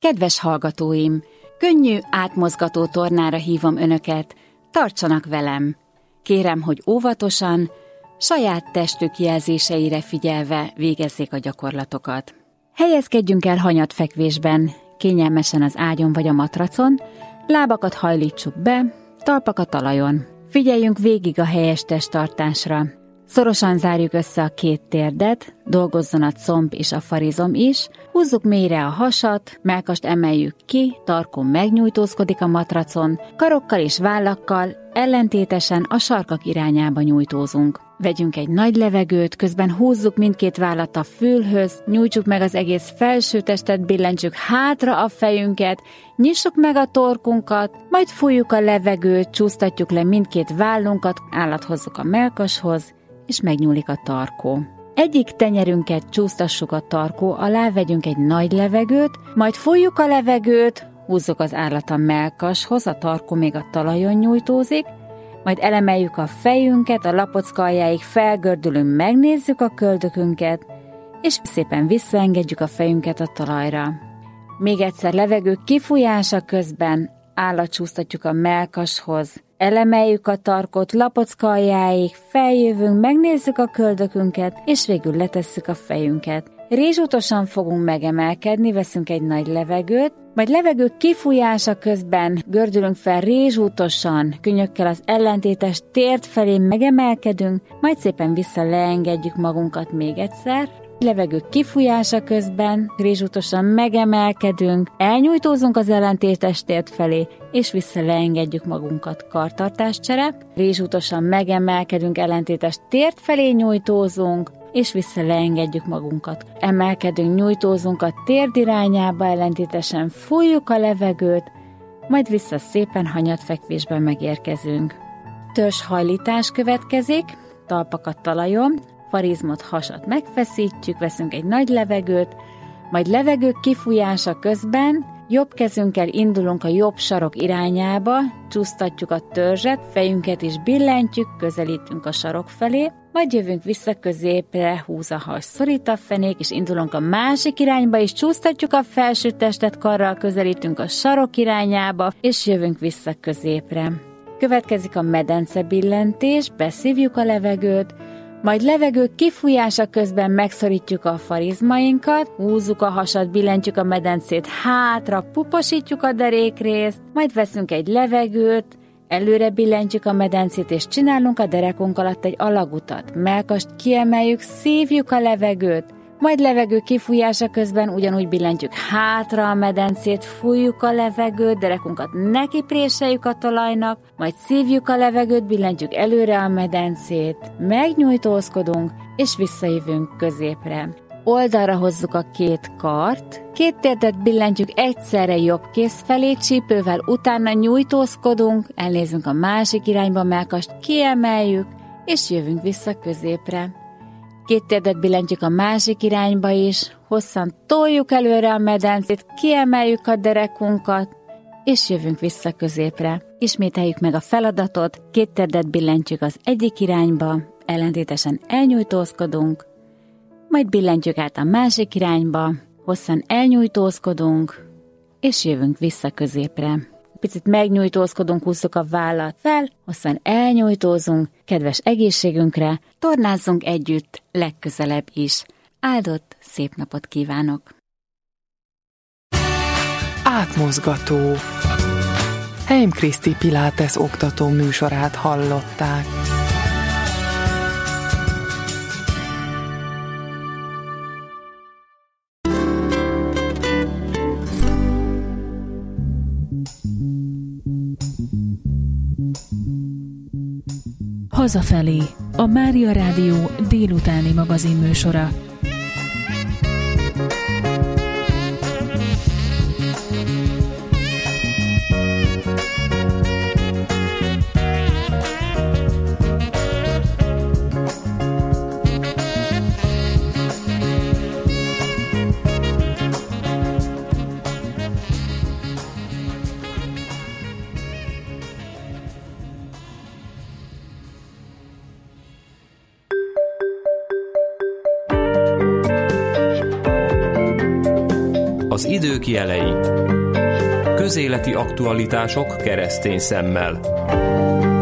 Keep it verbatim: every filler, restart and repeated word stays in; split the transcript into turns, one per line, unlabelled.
Kedves hallgatóim, könnyű, átmozgató tornára hívom önöket, tartsanak velem. Kérem, hogy óvatosan, saját testük jelzéseire figyelve végezzék a gyakorlatokat. Helyezkedjünk el hanyatfekvésben, kényelmesen az ágyon vagy a matracon, lábakat hajlítsuk be, talpak a talajon. Figyeljünk végig a helyes testtartásra. Szorosan zárjuk össze a két térdet, dolgozzon a comb és a farizom is, húzzuk mélyre a hasat, mellkast emeljük ki, tarkón megnyújtózkodik a matracon, karokkal és vállakkal ellentétesen a sarkak irányába nyújtózunk. Vegyünk egy nagy levegőt, közben húzzuk mindkét vállat a fülhöz, nyújtsuk meg az egész felső testet, billentsük hátra a fejünket, nyissuk meg a torkunkat, majd fújjuk a levegőt, csúsztatjuk le mindkét vállunkat, állat hozzuk a mellkashoz, és megnyúlik a tarkó. Egyik tenyerünket csúsztassuk a tarkó alá, vegyünk egy nagy levegőt, majd fújjuk a levegőt, húzzuk az állat a mellkashoz, a tarkó még a talajon nyújtózik, majd elemeljük a fejünket, a lapocka aljáig felgördülünk, megnézzük a köldökünket, és szépen visszaengedjük a fejünket a talajra. Még egyszer levegő kifújása közben állatcsúsztatjuk a mellkashoz, elemeljük a tarkot lapocka aljáig, feljövünk, megnézzük a köldökünket, és végül letesszük a fejünket. Rézsútosan fogunk megemelkedni, veszünk egy nagy levegőt, majd levegő kifújása közben gördülünk fel rézsútosan, könnyökkel az ellentétes tért felé megemelkedünk, majd szépen vissza leengedjük magunkat még egyszer. Levegő kifújása közben rézsútosan megemelkedünk, elnyújtózunk az ellentétes tért felé, és vissza leengedjük magunkat. Kartartáscsere. Rézsútosan megemelkedünk, ellentétes tért felé nyújtózunk, és vissza leengedjük magunkat. Emelkedünk, nyújtózunk a térd irányába, ellentétesen fújjuk a levegőt, majd vissza szépen hanyatfekvésben megérkezünk. Törzshajlítás következik, talpakat talajon, farizmot, hasat megfeszítjük, veszünk egy nagy levegőt, majd levegő kifújása közben jobb kezünkkel indulunk a jobb sarok irányába, csúsztatjuk a törzset, fejünket is billentjük, közelítünk a sarok felé, majd jövünk vissza középre, húz a has, szorít a fenék, és indulunk a másik irányba, és csúsztatjuk a felső testet, karral közelítünk a sarok irányába, és jövünk vissza középre. Következik a medence billentés, beszívjuk a levegőt, majd levegő kifújása közben megszorítjuk a farizmainkat, húzzuk a hasat, billentjük a medencét hátra, puposítjuk a derékrészt, majd veszünk egy levegőt, előre billentjük a medencét, és csinálunk a derekunk alatt egy alagutat. Mellkast kiemeljük, szívjuk a levegőt, majd levegő kifújása közben ugyanúgy billentjük hátra a medencét, fújjuk a levegőt, derekunkat nekipréseljük a talajnak, majd szívjuk a levegőt, billentjük előre a medencét, megnyújtózkodunk, és visszajövünk középre. Oldalra hozzuk a két kart, két térdet billentjük egyszerre jobb kéz felé, csípővel utána nyújtózkodunk, elnézünk a másik irányba, mellkast kiemeljük, és jövünk vissza középre. Két térdet billentjük a másik irányba is, hosszan toljuk előre a medencét, kiemeljük a derekunkat, és jövünk vissza középre. Ismételjük meg a feladatot, két térdet billentjük az egyik irányba, ellentétesen elnyújtózkodunk, majd billentjük át a másik irányba, hosszan elnyújtózkodunk, és jövünk vissza középre. Picit megnyújtózkodunk, húzzuk a vállat fel, hosszan elnyújtózunk, kedves egészségünkre, tornázzunk együtt, legközelebb is. Áldott, szép napot kívánok!
Átmozgató. Heim Kriszti Pilates oktató műsorát hallották.
Hazafelé, a Mária Rádió délutáni magazinműsora.
idők jelei. Közéleti aktualitások keresztény szemmel.